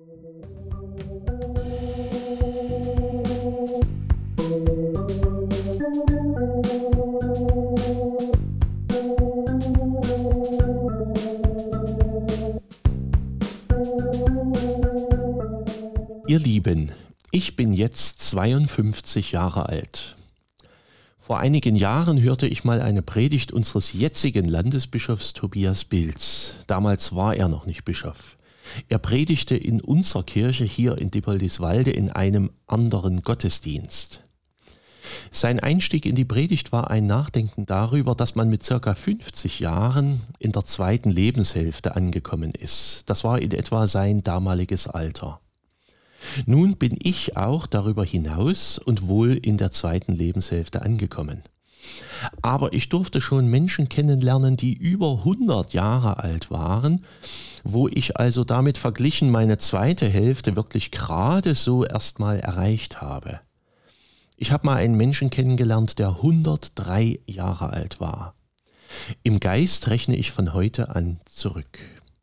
Ihr Lieben, ich bin jetzt 52 Jahre alt. Vor einigen Jahren hörte ich mal eine Predigt unseres jetzigen Landesbischofs Tobias Bilz. Damals war er noch nicht Bischof. Er predigte in unserer Kirche hier in Dippoldiswalde in einem anderen Gottesdienst. Sein Einstieg in die Predigt war ein Nachdenken darüber, dass man mit ca. 50 Jahren in der zweiten Lebenshälfte angekommen ist. Das war in etwa sein damaliges Alter. Nun bin ich auch darüber hinaus und wohl in der zweiten Lebenshälfte angekommen. Aber ich durfte schon Menschen kennenlernen, die über 100 Jahre alt waren, wo ich also damit verglichen meine zweite Hälfte wirklich gerade so erstmal erreicht habe. Ich habe mal einen Menschen kennengelernt, der 103 Jahre alt war. Im Geist rechne ich von heute an zurück.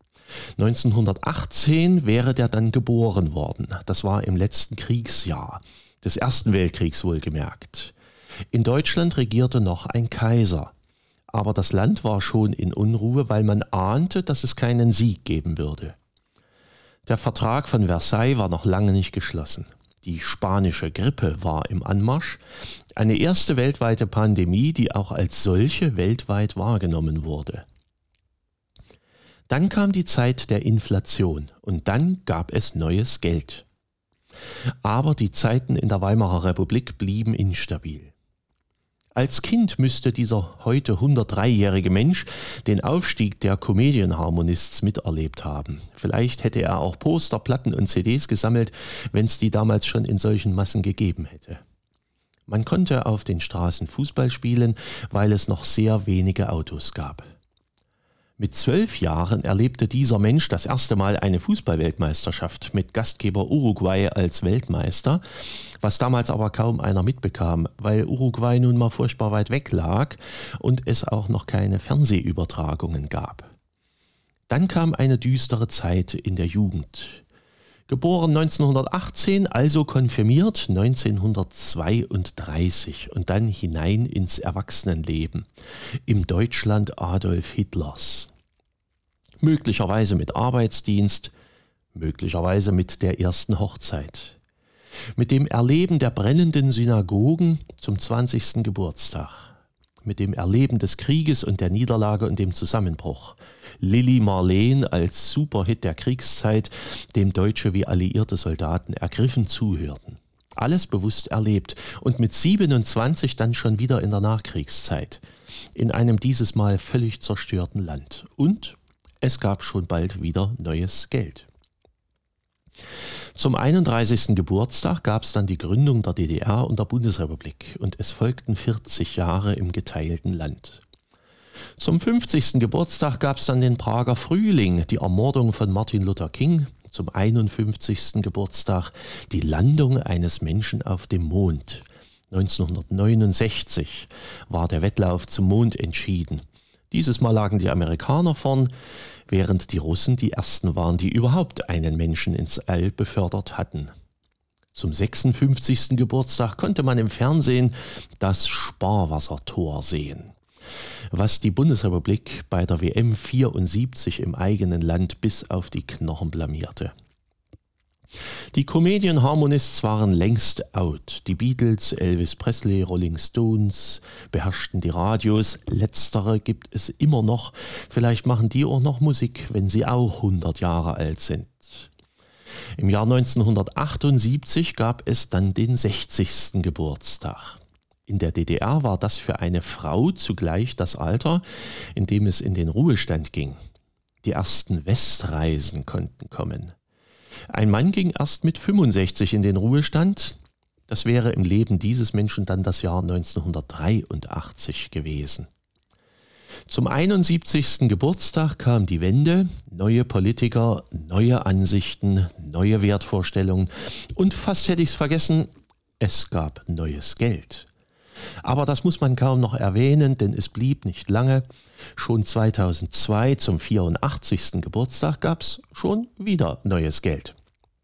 1918 wäre der dann geboren worden. Das war im letzten Kriegsjahr, des Ersten Weltkriegs wohlgemerkt. In Deutschland regierte noch ein Kaiser. Aber das Land war schon in Unruhe, weil man ahnte, dass es keinen Sieg geben würde. Der Vertrag von Versailles war noch lange nicht geschlossen. Die spanische Grippe war im Anmarsch. Eine erste weltweite Pandemie, die auch als solche weltweit wahrgenommen wurde. Dann kam die Zeit der Inflation und dann gab es neues Geld. Aber die Zeiten in der Weimarer Republik blieben instabil. Als Kind müsste dieser heute 103-jährige Mensch den Aufstieg der Comedian Harmonists miterlebt haben. Vielleicht hätte er auch Poster, Platten und CDs gesammelt, wenn es die damals schon in solchen Massen gegeben hätte. Man konnte auf den Straßen Fußball spielen, weil es noch sehr wenige Autos gab. Mit 12 Jahren erlebte dieser Mensch das erste Mal eine Fußball-Weltmeisterschaft mit Gastgeber Uruguay als Weltmeister, was damals aber kaum einer mitbekam, weil Uruguay nun mal furchtbar weit weg lag und es auch noch keine Fernsehübertragungen gab. Dann kam eine düstere Zeit in der Jugend. Geboren 1918, also konfirmiert 1932 und dann hinein ins Erwachsenenleben im Deutschland Adolf Hitlers. Möglicherweise mit Arbeitsdienst, möglicherweise mit der ersten Hochzeit. Mit dem Erleben der brennenden Synagogen zum 20. Geburtstag. Mit dem Erleben des Krieges und der Niederlage und dem Zusammenbruch. Lili Marleen als Superhit der Kriegszeit, dem deutsche wie alliierte Soldaten ergriffen zuhörten. Alles bewusst erlebt und mit 27 dann schon wieder in der Nachkriegszeit. In einem dieses Mal völlig zerstörten Land. Und es gab schon bald wieder neues Geld. Zum 31. Geburtstag gab es dann die Gründung der DDR und der Bundesrepublik und es folgten 40 Jahre im geteilten Land. Zum 50. Geburtstag gab es dann den Prager Frühling, die Ermordung von Martin Luther King. Zum 51. Geburtstag die Landung eines Menschen auf dem Mond. 1969 war der Wettlauf zum Mond entschieden. Dieses Mal lagen die Amerikaner vorn, während die Russen die ersten waren, die überhaupt einen Menschen ins All befördert hatten. Zum 56. Geburtstag konnte man im Fernsehen das Sparwassertor sehen, was die Bundesrepublik bei der WM 74 im eigenen Land bis auf die Knochen blamierte. Die Comedian Harmonists waren längst out. Die Beatles, Elvis Presley, Rolling Stones beherrschten die Radios. Letztere gibt es immer noch. Vielleicht machen die auch noch Musik, wenn sie auch 100 Jahre alt sind. Im Jahr 1978 gab es dann den 60. Geburtstag. In der DDR war das für eine Frau zugleich das Alter, in dem es in den Ruhestand ging. Die ersten Westreisen konnten kommen. Ein Mann ging erst mit 65 in den Ruhestand. Das wäre im Leben dieses Menschen dann das Jahr 1983 gewesen. Zum 71. Geburtstag kam die Wende, neue Politiker, neue Ansichten, neue Wertvorstellungen und fast hätte ich es vergessen, es gab neues Geld. Aber das muss man kaum noch erwähnen, denn es blieb nicht lange. Schon 2002 zum 84. Geburtstag gab es schon wieder neues Geld.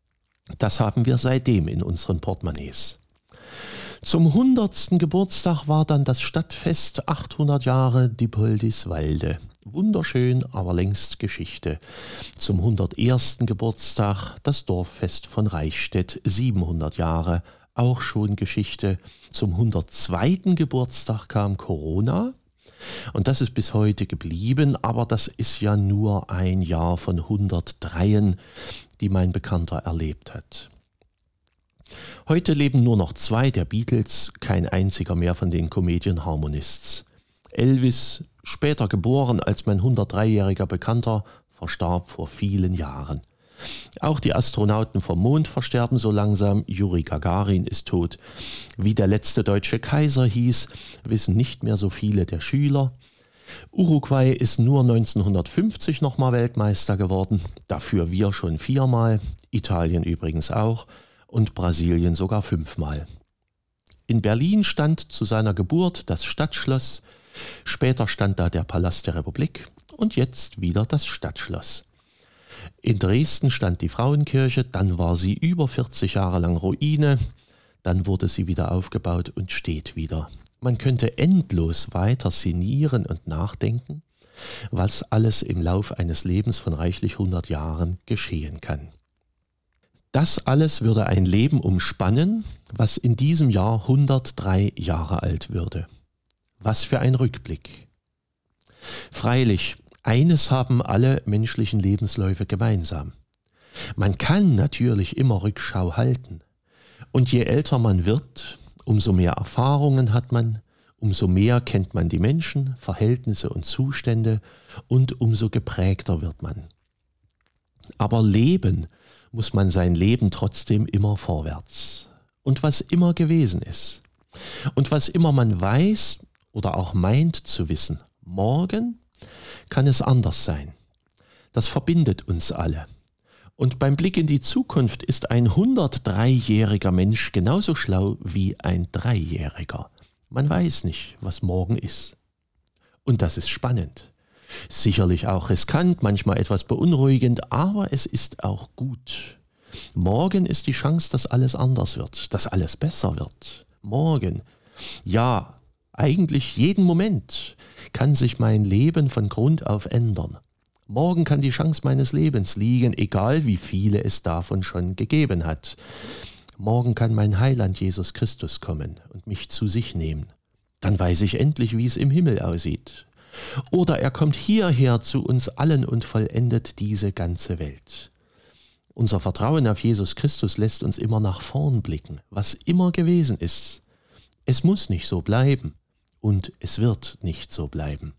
Das haben wir seitdem in unseren Portemonnaies. Zum 100. Geburtstag war dann das Stadtfest 800 Jahre Diepoldiswalde. Wunderschön, aber längst Geschichte. Zum 101. Geburtstag das Dorffest von Reichstätt, 700 Jahre, auch schon Geschichte. Zum 102. Geburtstag kam Corona und das ist bis heute geblieben, aber das ist ja nur ein Jahr von 103, die mein Bekannter erlebt hat. Heute leben nur noch 2 der Beatles, kein einziger mehr von den Comedian Harmonists. Elvis, später geboren als mein 103-jähriger Bekannter, verstarb vor vielen Jahren. Auch die Astronauten vom Mond versterben so langsam, Juri Gagarin ist tot. Wie der letzte deutsche Kaiser hieß, wissen nicht mehr so viele der Schüler. Uruguay ist nur 1950 nochmal Weltmeister geworden, dafür wir schon 4-mal, Italien übrigens auch und Brasilien sogar 5-mal. In Berlin stand zu seiner Geburt das Stadtschloss, später stand da der Palast der Republik und jetzt wieder das Stadtschloss. In Dresden stand die Frauenkirche, dann war sie über 40 Jahre lang Ruine, dann wurde sie wieder aufgebaut und steht wieder. Man könnte endlos weiter sinnieren und nachdenken, was alles im Lauf eines Lebens von reichlich 100 Jahren geschehen kann. Das alles würde ein Leben umspannen, was in diesem Jahr 103 Jahre alt würde. Was für ein Rückblick. Freilich, eines haben alle menschlichen Lebensläufe gemeinsam. Man kann natürlich immer Rückschau halten. Und je älter man wird, umso mehr Erfahrungen hat man, umso mehr kennt man die Menschen, Verhältnisse und Zustände und umso geprägter wird man. Aber leben muss man sein Leben trotzdem immer vorwärts. Und was immer gewesen ist. Und was immer man weiß oder auch meint zu wissen, morgen kann es anders sein. Das verbindet uns alle. Und beim Blick in die Zukunft ist ein 103-jähriger Mensch genauso schlau wie ein 3-jähriger. Man weiß nicht, was morgen ist. Und das ist spannend. Sicherlich auch riskant, manchmal etwas beunruhigend, aber es ist auch gut. Morgen ist die Chance, dass alles anders wird, dass alles besser wird. Morgen, ja, eigentlich jeden Moment kann sich mein Leben von Grund auf ändern. Morgen kann die Chance meines Lebens liegen, egal wie viele es davon schon gegeben hat. Morgen kann mein Heiland Jesus Christus kommen und mich zu sich nehmen. Dann weiß ich endlich, wie es im Himmel aussieht. Oder er kommt hierher zu uns allen und vollendet diese ganze Welt. Unser Vertrauen auf Jesus Christus lässt uns immer nach vorn blicken, was immer gewesen ist. Es muss nicht so bleiben und es wird nicht so bleiben.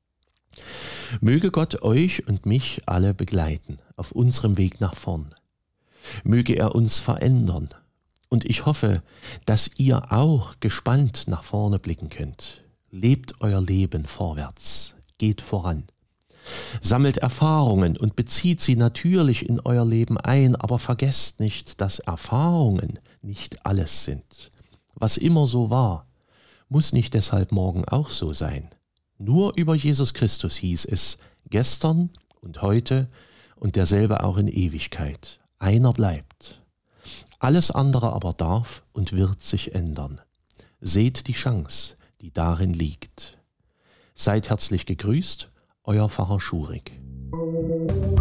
Möge Gott euch und mich alle begleiten auf unserem Weg nach vorn. Möge er uns verändern. Und ich hoffe, dass ihr auch gespannt nach vorne blicken könnt. Lebt euer Leben vorwärts. Geht voran. Sammelt Erfahrungen und bezieht sie natürlich in euer Leben ein, aber vergesst nicht, dass Erfahrungen nicht alles sind. Was immer so war, muss nicht deshalb morgen auch so sein. Nur über Jesus Christus hieß es, gestern und heute und derselbe auch in Ewigkeit. Einer bleibt. Alles andere aber darf und wird sich ändern. Seht die Chance, die darin liegt. Seid herzlich gegrüßt, euer Pfarrer Schurig.